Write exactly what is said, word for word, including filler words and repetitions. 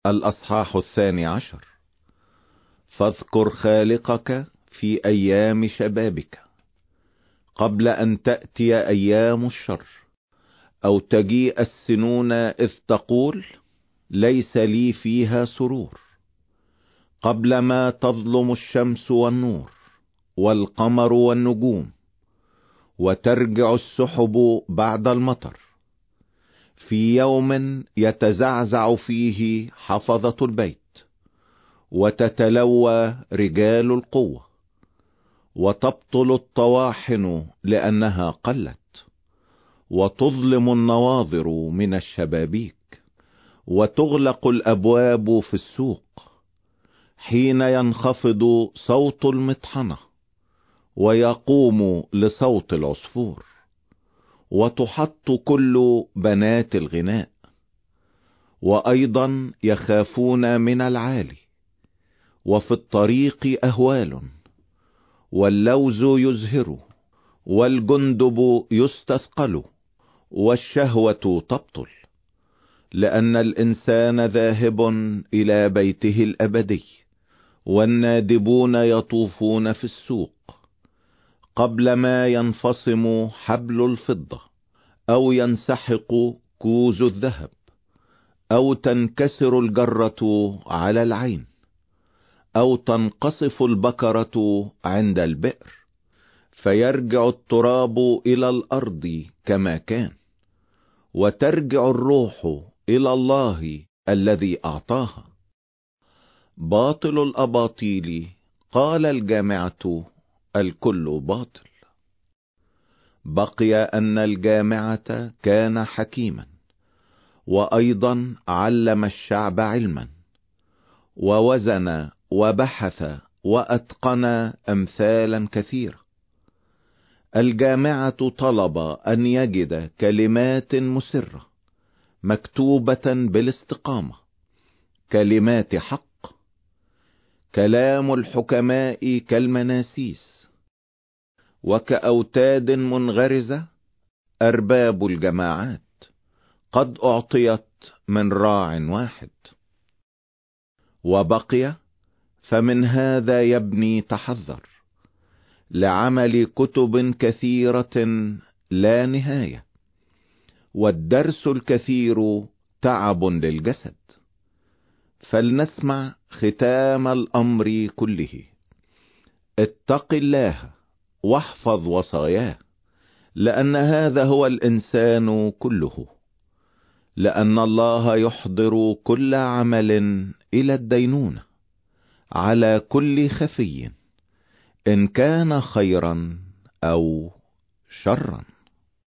الأصحاح الثاني عشر. فاذكر خالقك في أيام شبابك قبل أن تأتي أيام الشر، أو تجيء السنون إذ تقول ليس لي فيها سرور، قبل ما تظلم الشمس والنور والقمر والنجوم، وترجع السحب بعد المطر، في يوم يتزعزع فيه حفظة البيت، وتتلوى رجال القوة، وتبطل الطواحن لأنها قلت، وتظلم النواظر من الشبابيك، وتغلق الأبواب في السوق، حين ينخفض صوت المطحنة ويقوم لصوت العصفور، وتحط كل بنات الغناء، وأيضا يخافون من العالي، وفي الطريق أهوال، واللوز يزهر، والجندب يستثقل، والشهوة تبطل، لأن الإنسان ذاهب إلى بيته الأبدي، والنادبون يطوفون في السوق، قبل ما ينفصم حبل الفضة، أو ينسحق كوز الذهب، أو تنكسر الجرة على العين، أو تنقصف البكرة عند البئر، فيرجع التراب إلى الأرض كما كان، وترجع الروح إلى الله الذي أعطاها. باطل الأباطيل قال الجامعة الكل باطل. بقي أن الجامعة كان حكيما، وأيضا علم الشعب علما، ووزن وبحث وأتقن أمثالا كثيرة. الجامعة طلب أن يجد كلمات مسرة مكتوبة بالاستقامة، كلمات حق. كلام الحكماء كالمناسيس، وكأوتاد منغرزة أرباب الجماعات قد أعطيت من راع واحد. وبقي فمن هذا يبني تحذر، لعمل كتب كثيرة لا نهاية، والدرس الكثير تعب للجسد. فلنسمع ختام الأمر كله. اتق الله واحفظ وصاياه، لأن هذا هو الإنسان كله، لأن الله يحضر كل عمل إلى الدينونة على كل خفي، إن كان خيرا أو شرا.